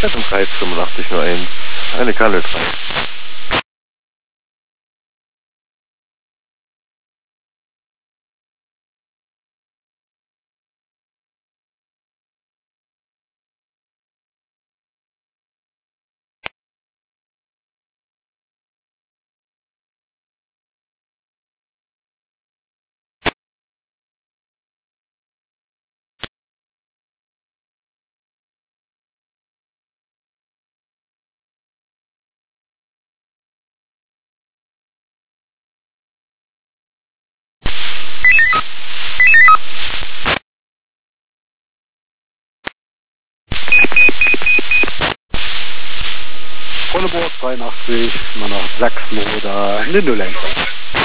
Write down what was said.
Rettungskreis 8501, eine Kalle 3. Vollebord 82, mal nach Sachsen oder Lindelenker.